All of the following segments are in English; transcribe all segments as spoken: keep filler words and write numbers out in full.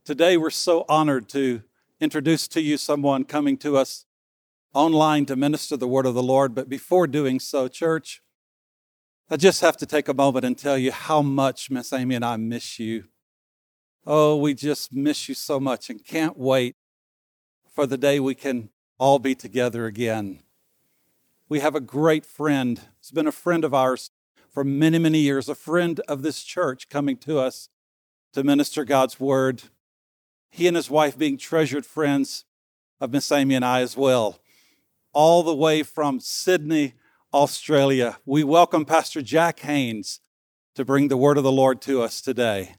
Today, we're so honored to introduce to you someone coming to us online to minister the word of the Lord. But before doing so, church, I just have to take a moment and tell you how much Miss Amy and I miss you. Oh, we just miss you so much and can't wait for the day we can all be together again. We have a great friend. He's been a friend of ours for many, many years, a friend of this church coming to us to minister God's word. He and his wife being treasured friends of Miss Amy and I as well. All the way from Sydney, Australia, we welcome Pastor Jack Haynes to bring the word of the Lord to us today.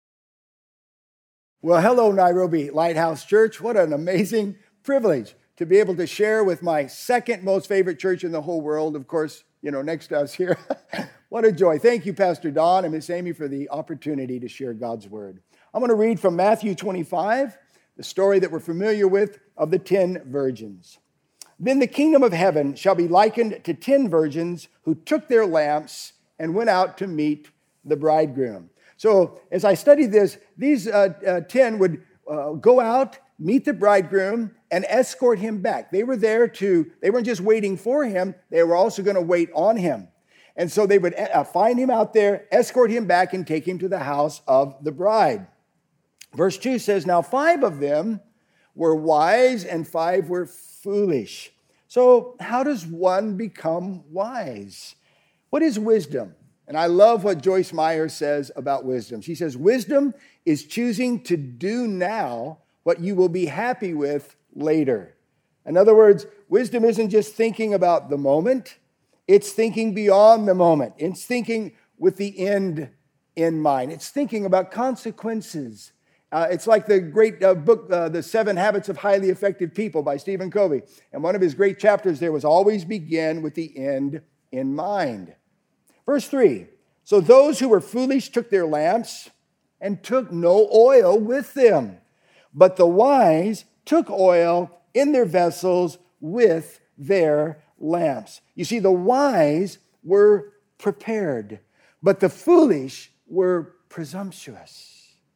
Well, hello, Nairobi Lighthouse Church. What an amazing privilege to be able to share with my second most favorite church in the whole world. Of course, you know, next to us here. What a joy. Thank you, Pastor Don and Miss Amy, for the opportunity to share God's word. I'm going to read from Matthew twenty-five, the story that we're familiar with of the ten virgins. Then the kingdom of heaven shall be likened to ten virgins who took their lamps and went out to meet the bridegroom. So as I studied this, these uh, uh, ten would uh, go out, meet the bridegroom, and escort him back. They were there to, they weren't just waiting for him, they were also going to wait on him. And so they would uh, find him out there, escort him back, and take him to the house of the bride. Verse two says, now five of them were wise and five were foolish. So how does one become wise? What is wisdom? And I love what Joyce Meyer says about wisdom. She says, wisdom is choosing to do now what you will be happy with later. In other words, wisdom isn't just thinking about the moment. It's thinking beyond the moment. It's thinking with the end in mind. It's thinking about consequences. Uh, it's like the great uh, book, uh, The Seven Habits of Highly Effective People by Stephen Covey. And one of his great chapters there was always begin with the end in mind. Verse three, so those who were foolish took their lamps and took no oil with them. But the wise took oil in their vessels with their lamps. You see, the wise were prepared, but the foolish were presumptuous.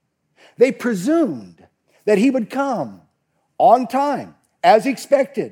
They presumed that he would come on time, as expected,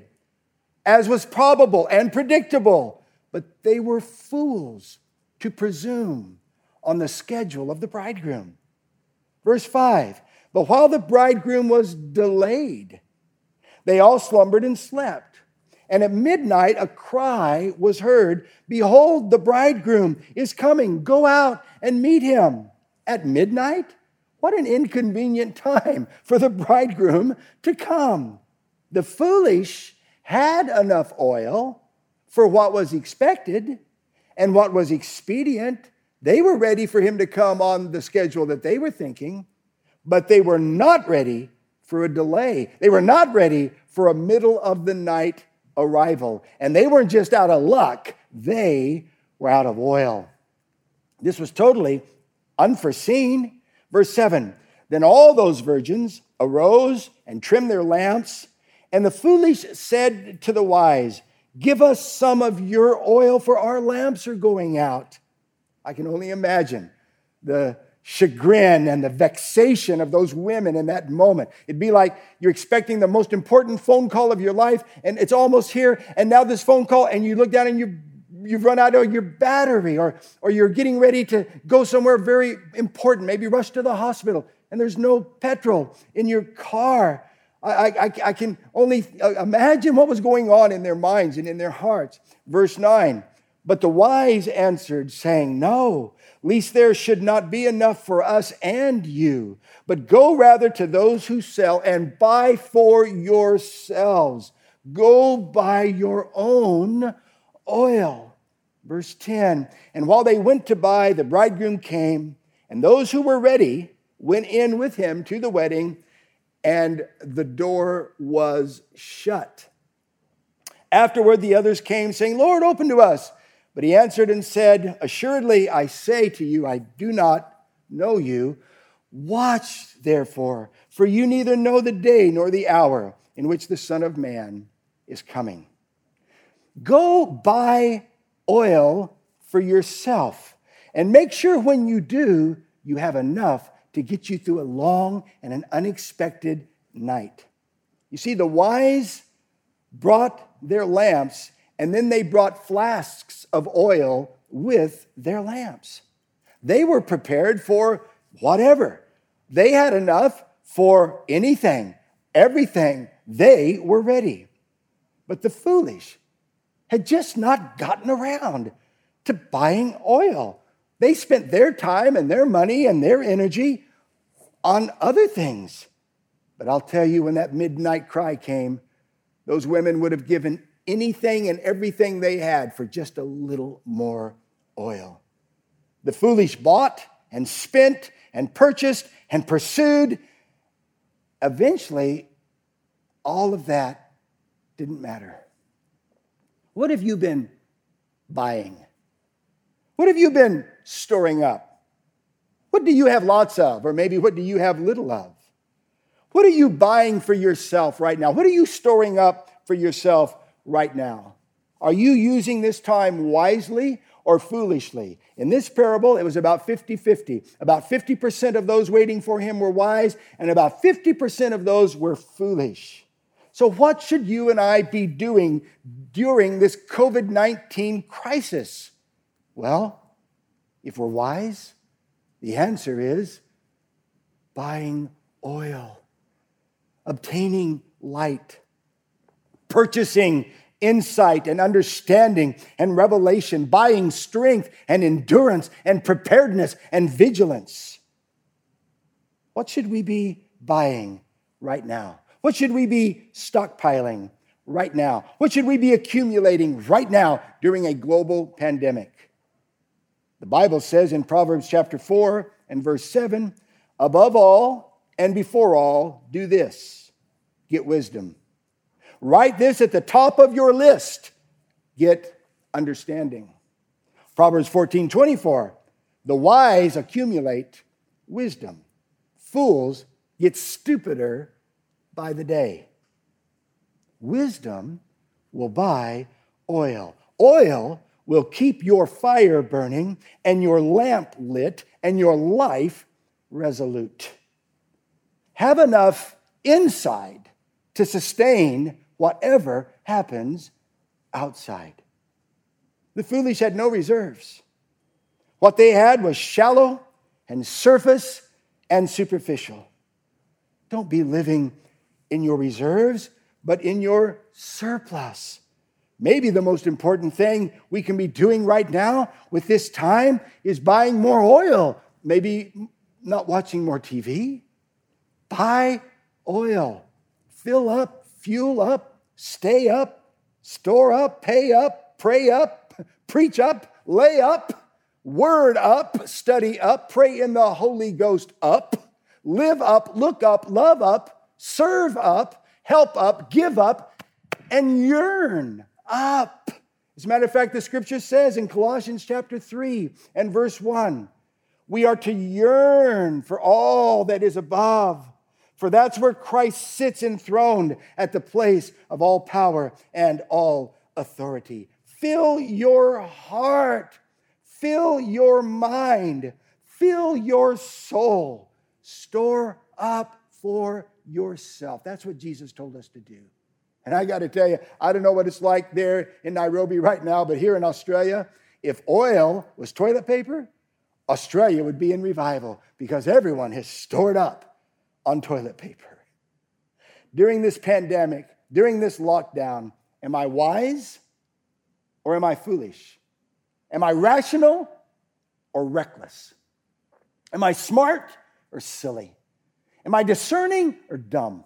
as was probable and predictable. But they were fools to presume on the schedule of the bridegroom. Verse five, but while the bridegroom was delayed, they all slumbered and slept. And at midnight a cry was heard, behold, the bridegroom is coming. Go out and meet him. At midnight? What an inconvenient time for the bridegroom to come. The foolish had enough oil for what was expected and what was expedient. They were ready for him to come on the schedule that they were thinking, but they were not ready for a delay. They were not ready for a middle of the night arrival. And they weren't just out of luck, they were out of oil. This was totally unforeseen. Verse seven, then all those virgins arose and trimmed their lamps, and the foolish said to the wise, give us some of your oil, for our lamps are going out. I can only imagine the chagrin and the vexation of those women in that moment. It'd be like you're expecting the most important phone call of your life, and it's almost here, and now this phone call, and you look down and you You've run out of your battery, or, or you're getting ready to go somewhere very important, maybe rush to the hospital, and there's no petrol in your car. I, I, I can only imagine what was going on in their minds and in their hearts. Verse nine, but the wise answered, saying, no, lest there should not be enough for us and you, but go rather to those who sell and buy for yourselves. Go buy your own oil. Verse ten, and while they went to buy, the bridegroom came, and those who were ready went in with him to the wedding, and the door was shut. Afterward, the others came, saying, Lord, open to us. But he answered and said, assuredly, I say to you, I do not know you. Watch, therefore, for you neither know the day nor the hour in which the Son of Man is coming. Go buy oil for yourself, and make sure when you do, you have enough to get you through a long and an unexpected night. You see, the wise brought their lamps, and then they brought flasks of oil with their lamps. They were prepared for whatever. They had enough for anything, everything. They were ready. But the foolish had just not gotten around to buying oil. They spent their time and their money and their energy on other things. But I'll tell you, when that midnight cry came, those women would have given anything and everything they had for just a little more oil. The foolish bought and spent and purchased and pursued. Eventually, all of that didn't matter. What have you been buying? What have you been storing up? What do you have lots of? Or maybe what do you have little of? What are you buying for yourself right now? What are you storing up for yourself right now? Are you using this time wisely or foolishly? In this parable, it was about fifty-fifty. About fifty percent of those waiting for him were wise, and about fifty percent of those were foolish. So what should you and I be doing during this covid nineteen crisis? Well, if we're wise, the answer is buying oil, obtaining light, purchasing insight and understanding and revelation, buying strength and endurance and preparedness and vigilance. What should we be buying right now? What should we be stockpiling right now? What should we be accumulating right now during a global pandemic? The Bible says in Proverbs chapter four and verse seven, above all and before all, do this, get wisdom. Write this at the top of your list, get understanding. Proverbs fourteen twenty-four, the wise accumulate wisdom. Fools get stupider by the day. Wisdom will buy oil. Oil will keep your fire burning and your lamp lit and your life resolute. Have enough inside to sustain whatever happens outside. The foolish had no reserves. What they had was shallow and surface and superficial. Don't be living in your reserves, but in your surplus. Maybe the most important thing we can be doing right now with this time is buying more oil. Maybe not watching more T V. Buy oil. Fill up, fuel up, stay up, store up, pay up, pray up, preach up, lay up, word up, study up, pray in the Holy Ghost up, live up, look up, love up, serve up, help up, give up, and yearn up. As a matter of fact, the scripture says in Colossians chapter three and verse one, we are to yearn for all that is above, for that's where Christ sits enthroned at the place of all power and all authority. Fill your heart, fill your mind, fill your soul, store up for yourself. That's what Jesus told us to do. And I got to tell you, I don't know what it's like there in Nairobi right now, but here in Australia, if oil was toilet paper, Australia would be in revival because everyone has stored up on toilet paper. During this pandemic, during this lockdown, am I wise or am I foolish? Am I rational or reckless? Am I smart or silly? Am I discerning or dumb?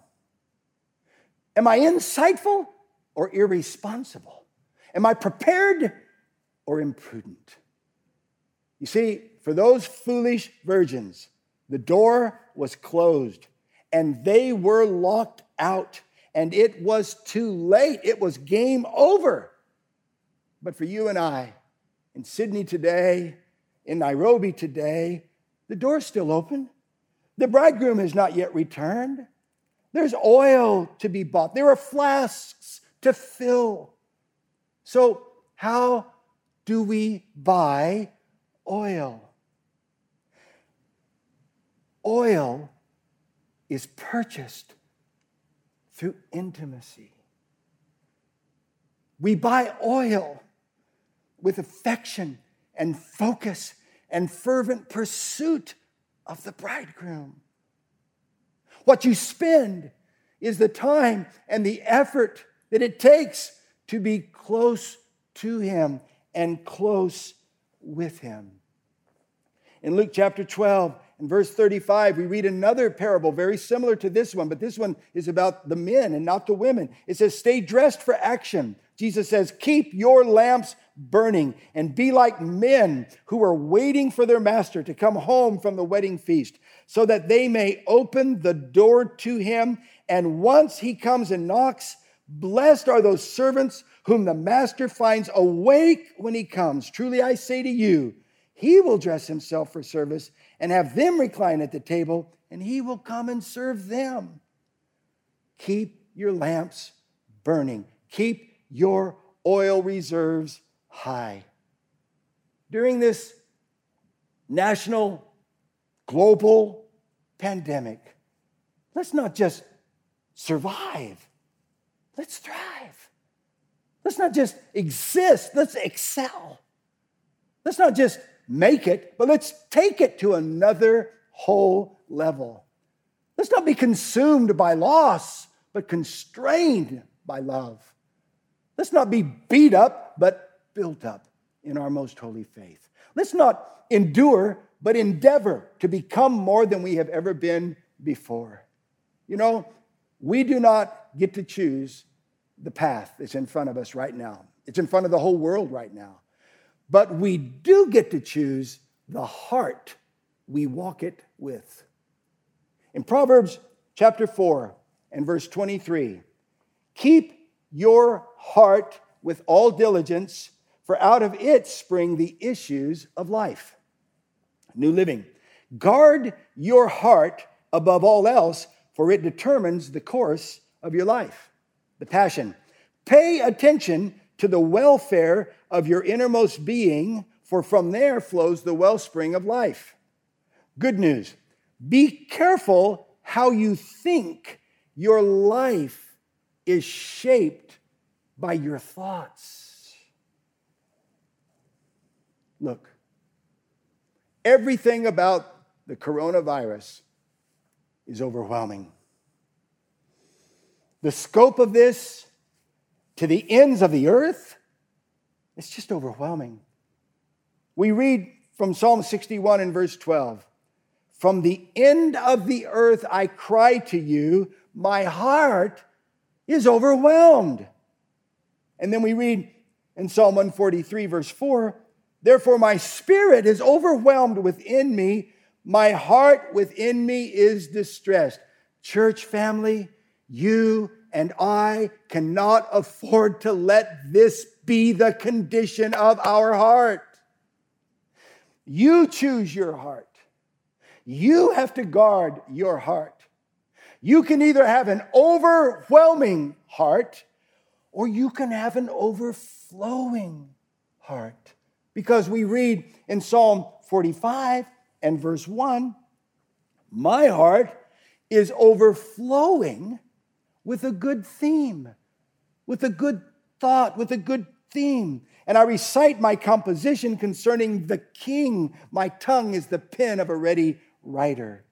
Am I insightful or irresponsible? Am I prepared or imprudent? You see, for those foolish virgins, the door was closed and they were locked out, and it was too late. It was game over. But for you and I, in Sydney today, in Nairobi today, the door's still open. The bridegroom has not yet returned. There's oil to be bought. There are flasks to fill. So how do we buy oil? Oil is purchased through intimacy. We buy oil with affection and focus and fervent pursuit of the bridegroom. What you spend is the time and the effort that it takes to be close to him and close with him. In Luke chapter twelve and verse thirty-five, we read another parable very similar to this one, but this one is about the men and not the women. It says, stay dressed for action. Jesus says, keep your lamps burning and be like men who are waiting for their master to come home from the wedding feast, so that they may open the door to him. And once he comes and knocks, blessed are those servants whom the master finds awake when he comes. Truly I say to you, he will dress himself for service and have them recline at the table, and he will come and serve them. Keep your lamps burning. Keep your oil reserves high. During this national, global pandemic, let's not just survive. Let's thrive. Let's not just exist. Let's excel. Let's not just make it, but let's take it to another whole level. Let's not be consumed by loss, but constrained by love. Let's not be beat up, but built up in our most holy faith. Let's not endure, but endeavor to become more than we have ever been before. You know, we do not get to choose the path that's in front of us right now. It's in front of the whole world right now. But we do get to choose the heart we walk it with. In Proverbs chapter four and verse twenty-three, keep your heart with all diligence, for out of it spring the issues of life. New Living. Guard your heart above all else, for it determines the course of your life. The Passion. Pay attention to the welfare of your innermost being, for from there flows the wellspring of life. Good News. Be careful how you think. Your life is shaped by your thoughts. Look, everything about the coronavirus is overwhelming. The scope of this to the ends of the earth, it's just overwhelming. We read from Psalm sixty-one and verse twelve, from the end of the earth I cry to you, my heart is overwhelmed. And then we read in Psalm one forty-three verse four, therefore my spirit is overwhelmed within me, my heart within me is distressed. Church family, you and I cannot afford to let this be the condition of our heart. You choose your heart. You have to guard your heart. You can either have an overwhelming heart or you can have an overflowing heart. Because we read in Psalm forty-five and verse one, my heart is overflowing with a good theme, with a good thought, with a good theme. And I recite my composition concerning the King. My tongue is the pen of a ready writer.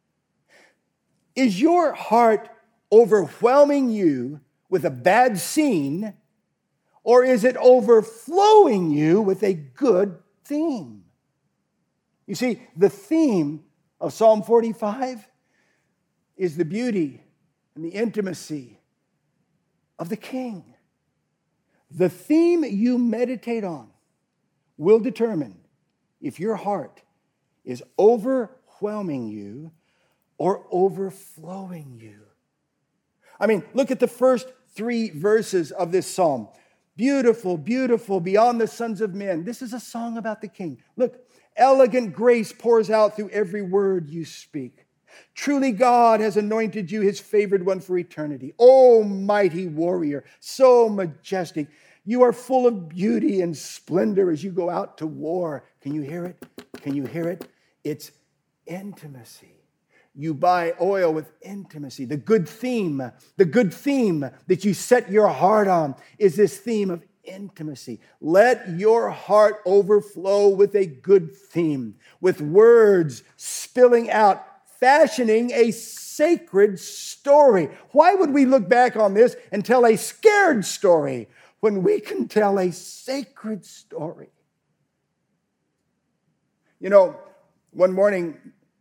Is your heart overwhelming you with a bad scene, or is it overflowing you with a good theme? You see, the theme of Psalm forty-five is the beauty and the intimacy of the King. The theme you meditate on will determine if your heart is overwhelming you or overflowing you. I mean, look at the first three verses of this psalm. Beautiful, beautiful, beyond the sons of men. This is a song about the King. Look, elegant grace pours out through every word you speak. Truly God has anointed you his favored one for eternity. O mighty warrior, so majestic. You are full of beauty and splendor as you go out to war. Can you hear it? Can you hear it? It's intimacy. you buy oil with intimacy. The good theme, the good theme that you set your heart on is this theme of intimacy. Let your heart overflow with a good theme, with words spilling out, fashioning a sacred story. Why would we look back on this and tell a scared story when we can tell a sacred story? You know, one morning,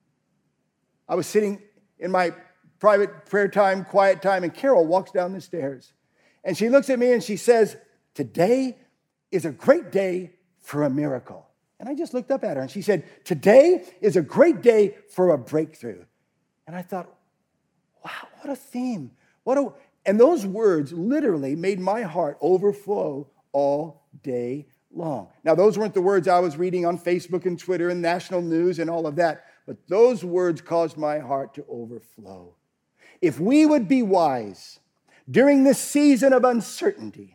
I was sitting in my private prayer time, quiet time, and Carol walks down the stairs. And she looks at me and she says, "Today is a great day for a miracle." And I just looked up at her and she said, "Today is a great day for a breakthrough." And I thought, wow, what a theme. What a, and those words literally made my heart overflow all day long. Now, those weren't the words I was reading on Facebook and Twitter and national news and all of that. But those words caused my heart to overflow. If we would be wise during this season of uncertainty,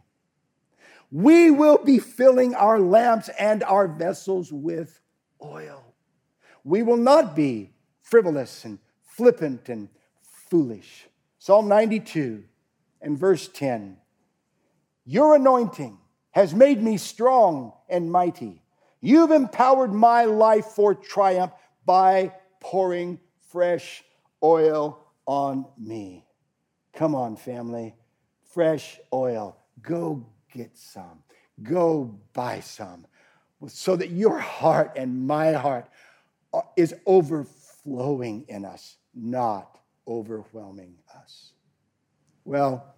we will be filling our lamps and our vessels with oil. We will not be frivolous and flippant and foolish. Psalm ninety-two and verse ten. Your anointing has made me strong and mighty. You've empowered my life for triumph by pouring fresh oil on me. Come on, family. Fresh oil. Go get some. Go buy some. So that your heart and my heart is overflowing in us, not overwhelming us. Well,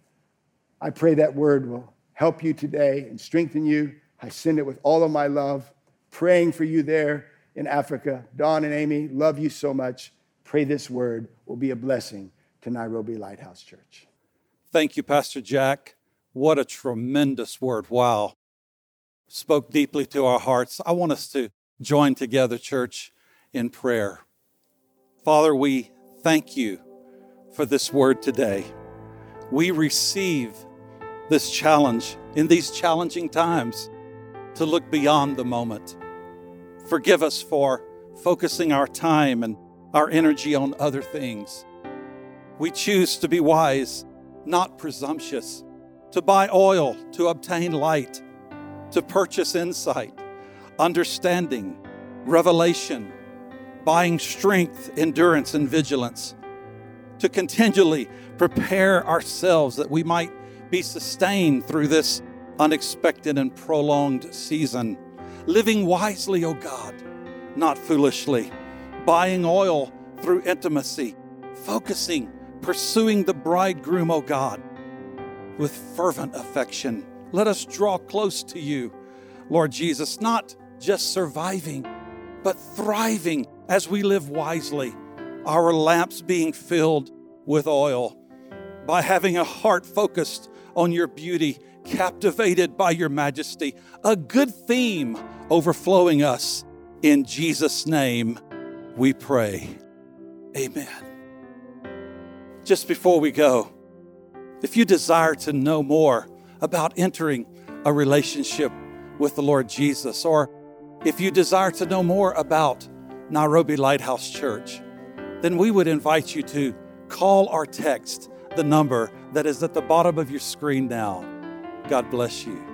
I pray that word will help you today and strengthen you. I send it with all of my love, praying for you there in Africa. Don and Amy, love you so much. Pray this word will be a blessing to Nairobi Lighthouse Church. Thank you, Pastor Jack. What a tremendous word. Wow. Spoke deeply to our hearts. I want us to join together, church, in prayer. Father, we thank you for this word today. We receive this challenge in these challenging times to look beyond the moment. Forgive us for focusing our time and our energy on other things. We choose to be wise, not presumptuous, to buy oil, to obtain light, to purchase insight, understanding, revelation, buying strength, endurance, and vigilance, to continually prepare ourselves that we might be sustained through this unexpected and prolonged season. Living wisely, O God, not foolishly. Buying oil through intimacy. Focusing, pursuing the bridegroom, O God, with fervent affection. Let us draw close to you, Lord Jesus, not just surviving, but thriving as we live wisely. Our lamps being filled with oil. By having a heart focused on your beauty, captivated by your majesty. A good theme overflowing us. In Jesus' name we pray. Amen. Just before we go, if you desire to know more about entering a relationship with the Lord Jesus, or if you desire to know more about Nairobi Lighthouse Church, then we would invite you to call or text the number that is at the bottom of your screen now. God bless you.